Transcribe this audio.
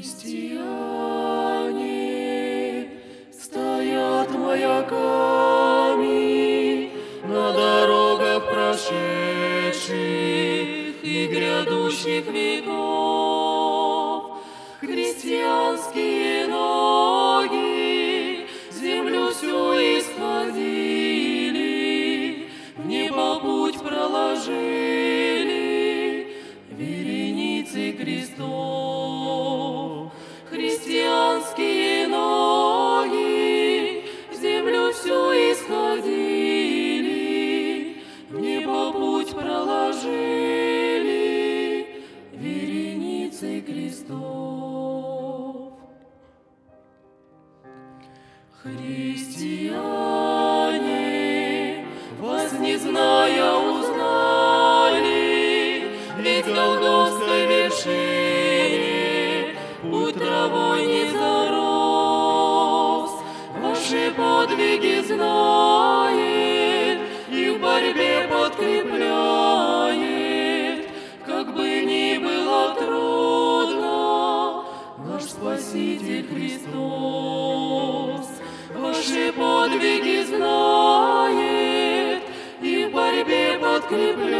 Христиане стоят маяками на дорогах прошедших и грядущих веков. Христианские ноги землю всю исходили, в небо путь проложили вереницы крестов. Христианские ноги землю всю исходили, в небо путь проложили вереницы крестов. Христиане, вас не зная, узнали, ведь Голгофской вершине путь травой не зарос. Ваши подвиги знает и в борьбе подкрепляет. Как бы ни было трудно, наш Спаситель Христос ваши подвиги знает и в борьбе подкрепляет.